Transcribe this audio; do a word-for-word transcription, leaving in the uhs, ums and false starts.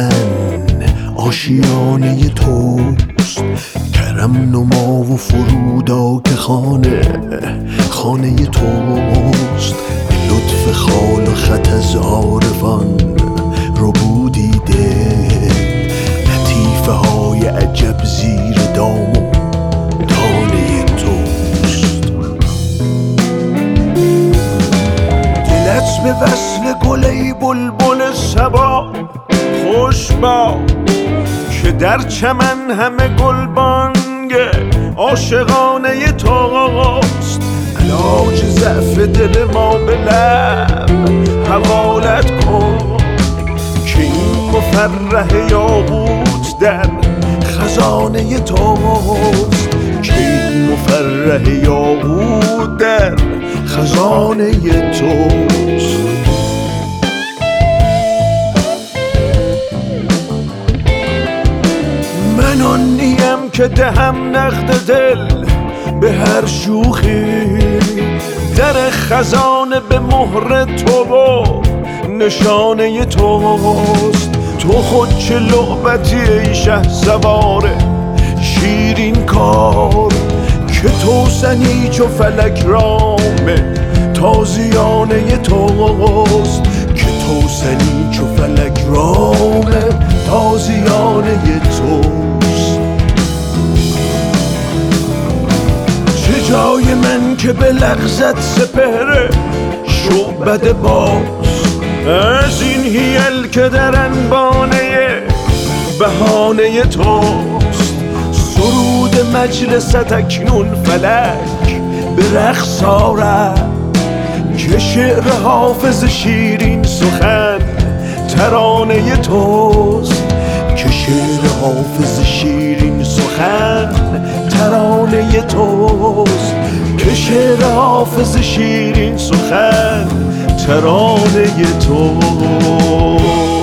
من آشیانه توست، کرم نما و فرودا که خانه خانه توست. به لطف خال و خط از عارفان رو بودی دل، لطیفه های عجب زیر دام و دانه توست. دلت به وصل گلی بلبل صبا خوش با، که در چمن همه گلبانگ عاشقانه توست. علاج ضعف دل ما به لب حوالت کن، که این مفرح یاقوت در خزانه توست، که این مفرح یاقوت در خزانه توست. من آن نیم که دهم نقد دل به هر شوخی، در خزانه به مهر تو و نشانه توست. تو خود چه لعبتی ای شهسوار شیرین کار، که توسنی چو فلک رام تازیانه توست، که توسنی چو فلک رام تازیانه توست. چه جای من که به لغزت سپهر شعبده باز، از این هیل که در انبانه بهانه توست. سرود مجلست اکنون فلک به رقص آرد، که شعر حافظ شیرین سخن ترانه توست، که شعر حافظ شیرین سخن ترانه توست، که شعر حافظ شیرین سخن ترانه توست.